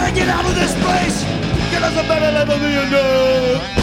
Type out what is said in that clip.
Get out of this place! Get us a better level than you know!